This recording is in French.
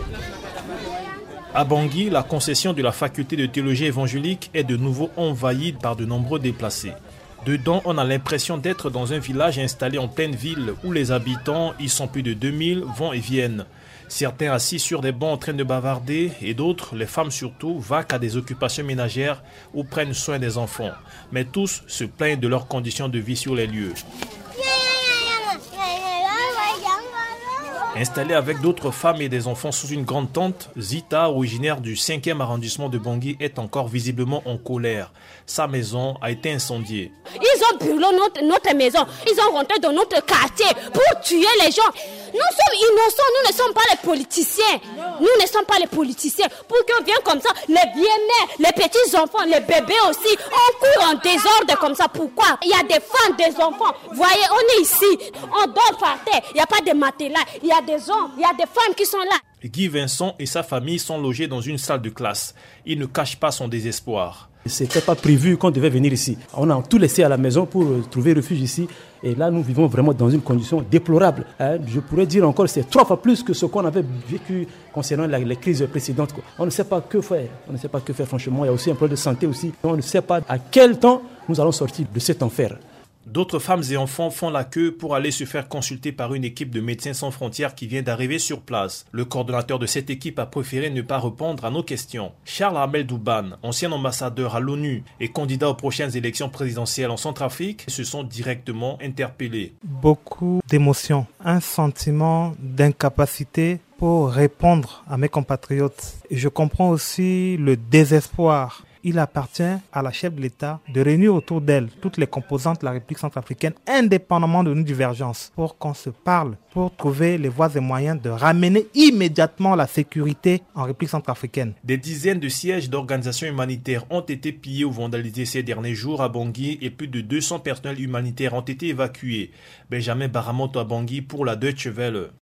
À Bangui, la concession de la faculté de théologie évangélique est de nouveau envahie par de nombreux déplacés. Dedans, on a l'impression d'être dans un village installé en pleine ville où les habitants, ils sont plus de 2000, vont et viennent. Certains assis sur des bancs en train de bavarder et d'autres, les femmes surtout, vaquent à des occupations ménagères ou prennent soin des enfants. Mais tous se plaignent de leurs conditions de vie sur les lieux. Installée avec d'autres femmes et des enfants sous une grande tente, Zita, originaire du 5e arrondissement de Bangui, est encore visiblement en colère. Sa maison a été incendiée. Ils ont brûlé notre maison, ils ont rentré dans notre quartier pour tuer les gens. Nous sommes innocents, nous ne sommes pas les politiciens. Nous ne sommes pas les politiciens. Pour qu'on vienne comme ça, les bien-nés, les petits-enfants, les bébés aussi, on court en désordre comme ça. Pourquoi? Il y a des femmes, des enfants. Voyez, on est ici, on dort par terre, il n'y a pas de matelas, il y a des hommes, il y a des femmes qui sont là. Guy Vincent et sa famille sont logés dans une salle de classe. Il ne cache pas son désespoir. C'était pas prévu qu'on devait venir ici. On a tout laissé à la maison pour trouver refuge ici. Et là, nous vivons vraiment dans une condition déplorable. Je pourrais dire encore, c'est 3 fois plus que ce qu'on avait vécu concernant les crises précédentes. On ne sait pas que faire. On ne sait pas que faire, franchement. Il y a aussi un problème de santé aussi. On ne sait pas à quel temps nous allons sortir de cet enfer. D'autres femmes et enfants font la queue pour aller se faire consulter par une équipe de Médecins sans frontières qui vient d'arriver sur place. Le coordonnateur de cette équipe a préféré ne pas répondre à nos questions. Charles Hamel Douban, ancien ambassadeur à l'ONU et candidat aux prochaines élections présidentielles en Centrafrique, se sont directement interpellés. Beaucoup d'émotions, un sentiment d'incapacité pour répondre à mes compatriotes. Et je comprends aussi le désespoir. Il appartient à la chef de l'État de réunir autour d'elle toutes les composantes de la République centrafricaine, indépendamment de nos divergences, pour qu'on se parle, pour trouver les voies et moyens de ramener immédiatement la sécurité en République centrafricaine. Des dizaines de sièges d'organisations humanitaires ont été pillés ou vandalisés ces derniers jours à Bangui et plus de 200 personnels humanitaires ont été évacués. Benjamin Baramoto à Bangui pour la Deutsche Welle.